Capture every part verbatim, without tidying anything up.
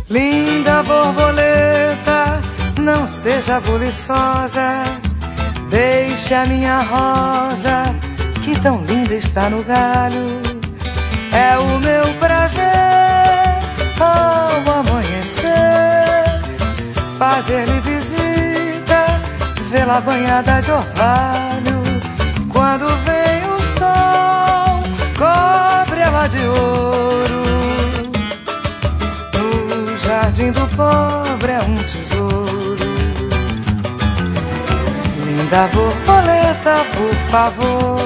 Linda borboleta, não seja buliçosa, deixe a minha rosa, que tão linda está no galho. É o meu prazer, ao amanhecer, fazer-lhe visita, vê-la banhada de orvalho. Quando vem o sol, cobre ela de ouro. No jardim do pobre é um tesouro. Linda borboleta, por favor,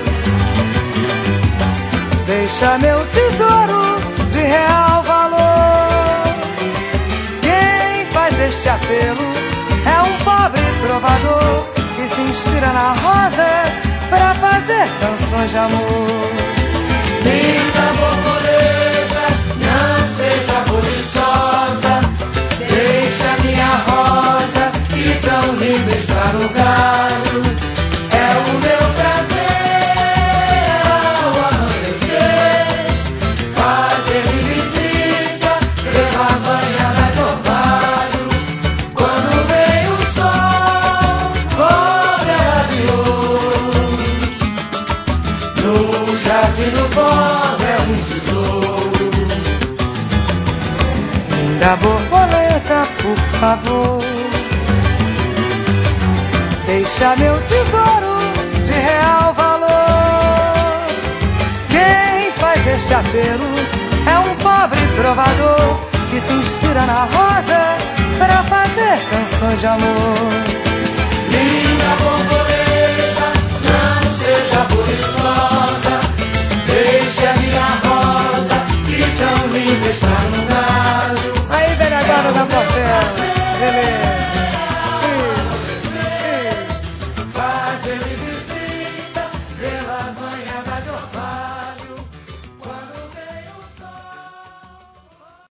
deixa meu tesouro de real valor. Quem faz este apelo é um pobre trovador que se inspira na rosa para fazer canções de amor. Linda borboleta, não seja buliçosa, deixa minha rosa, que tão linda está no galho. É o meu prazer, ao amanhecer, fazer-lhe visita, levar banhada de orvalho. Quando vem o sol, cobre ela de ouro. No jardim do pobre é um tesouro. Linda borboleta, por favor, deixa meu tesouro de real valor. Quem faz este apelo é um pobre trovador que se inspira na rosa para fazer canções de amor. Linda borboleta, não seja buliçosa, deixe a minha rosa, que tão linda está no